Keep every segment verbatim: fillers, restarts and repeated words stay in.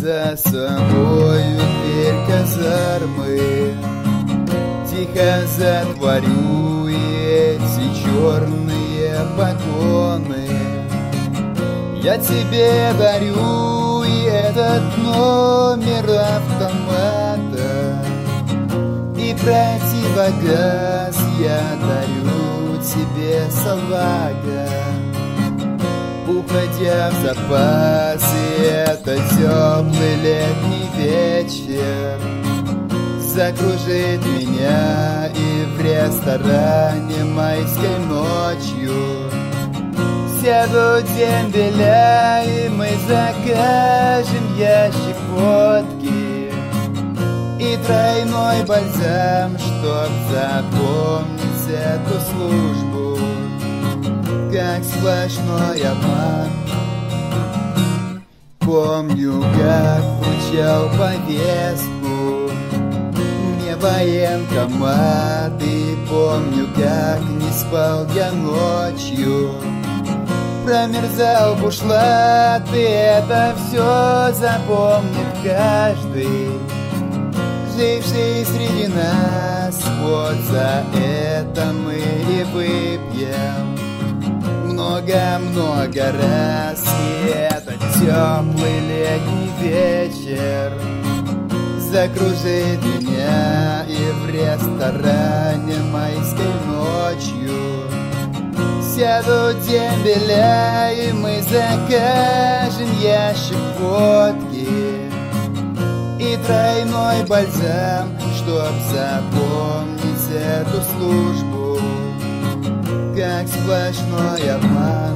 За собою дверь казармы тихо затворю, и эти черные погоны я тебе дарю, и этот номер автомата, и противогаз я дарю тебе, салага. Уходя в запас, и это теплый летний вечер закружит меня, и в ресторане майской ночью сядут дембеля, и мы закажем ящик водки и тройной бальзам, чтоб запомнить эту службу как сплошной обман. Помню, как вручал повестку мне военкомат, и помню, как не спал я ночью, промерзал бушлат, и это все запомнит каждый, живший среди нас. Вот за это мы и выпьем много-много раз, и этот теплый летний вечер закружит меня, и в ресторане майской ночью сядут дембеля, и мы закажем ящик водки и тройной бальзам, чтоб запомнить эту службу как сплошной обман.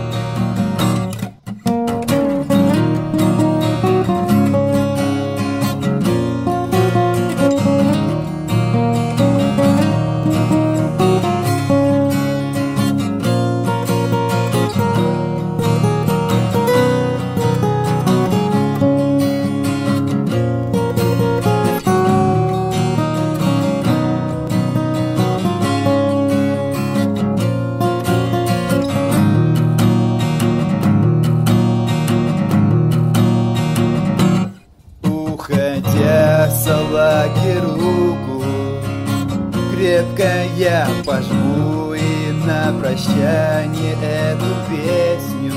Уходя, салаги, руку крепко я пожму, и на прощание эту песню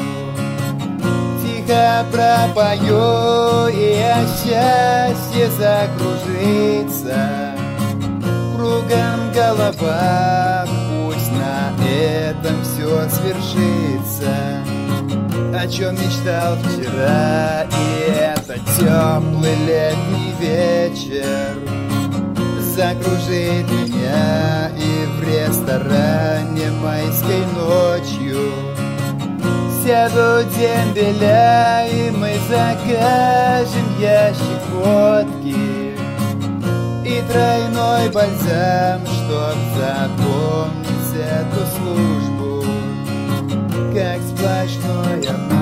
тихо пропою, и о счастье закружится кругом голова. Пусть на этом все свершится, о чем мечтал вчера, и этот теплый летний вечер закружит меня, и в ресторане майской ночью сядут дембеля, и мы закажем ящик водки и тройной бальзам, чтоб запомнить эту службу как сплошной обман.